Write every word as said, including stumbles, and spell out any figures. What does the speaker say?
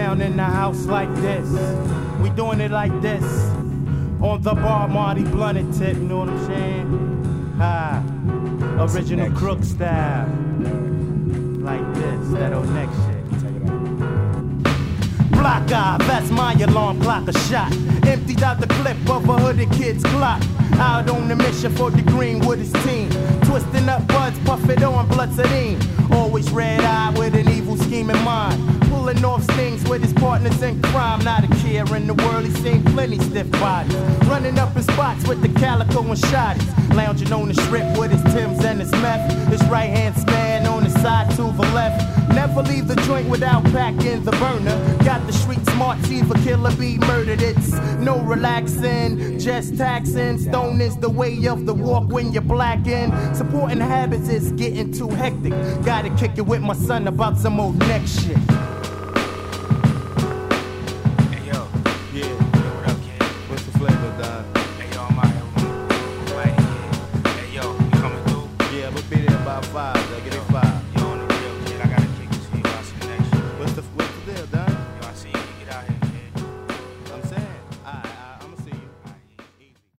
down in the house like this. We doing it like this. On the bar, Marty blunted tip, you know what I'm saying? Ha. Original crook style. Like this, that old neck shit. Take it out. Block eye, that's my alarm clock, a shot. Emptied out the clip of a hooded kid's clock. Out on the mission for the green with his team. Twisting up buds, puff it on blood sedine. Always red-eyed with an evil scheme in mind. Pulling off stings with his partners in crime. Not a care in the world, he's seen plenty stiff bodies. Running up in spots with the calico and shotties. Lounging on the strip with his Timbs and his meth. His right hand's man on his side to the left. Never leave the joint without packing the burner. Got the street smart, see for killer be murdered. It's no relaxing, just taxing. Stone is the way of the walk when you're blacking. Supporting habits is getting too hectic. Gotta kick it with my son about some old neck shit.